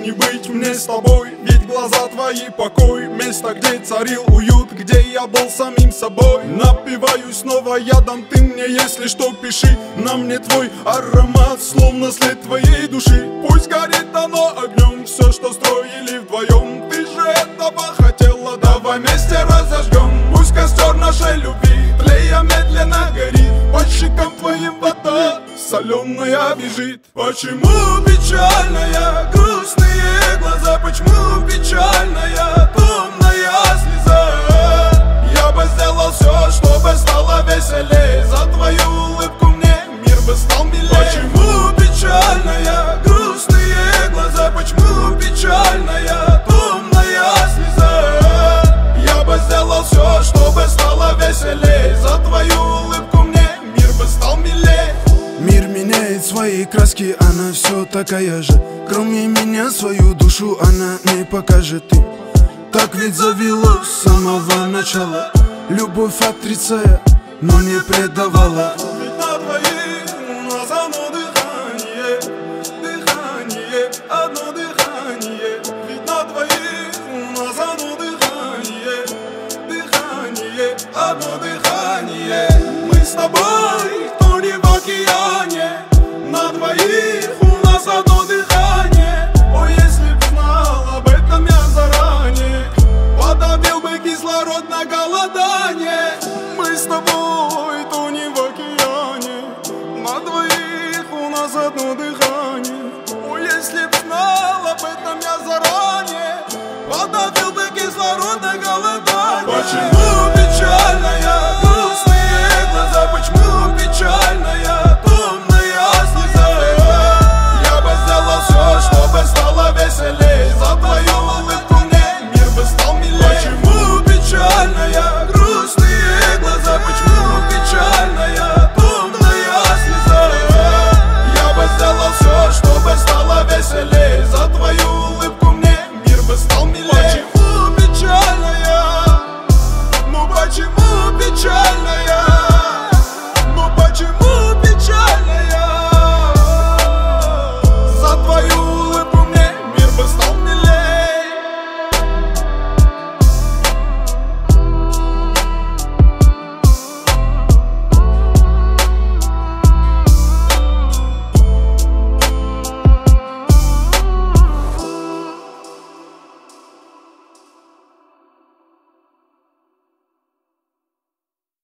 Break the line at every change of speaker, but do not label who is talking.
не быть мне с тобой, ведь глаза твои покой. Место, где царил уют, где я был самим собой. Напиваюсь снова ядом, ты мне, если что, пиши. На мне твой аромат, словно след твоей души. Пусть горит оно огнем, все, что строили вдвоем. Ты же этого хотела, давай вместе разожгем. Пусть костер нашей любви, тлея медленно горит. По щекам твоим вода соленая бежит. Почему печальная, грустные глаза? Почему печальная, томная слеза? Я бы сделал все, чтобы стало веселей. За твою улыбку мне мир бы стал милей. Почему печальная, грустные глаза? Почему печальная, томная слеза? Я бы сделал все, чтобы стало веселей. За твою улыбку мне мир бы стал милей.
Мир меняет свои краски, она все такая же. Кроме меня свою душу она не покажет им. Так ведь завелось с самого начала. Любовь отрицая, но не предавала.
Ведь на двоих у нас одно дыхание, дыхание, одно дыхание. Ведь на двоих у нас одно дыхание, дыхание, одно дыхание. Мы с тобой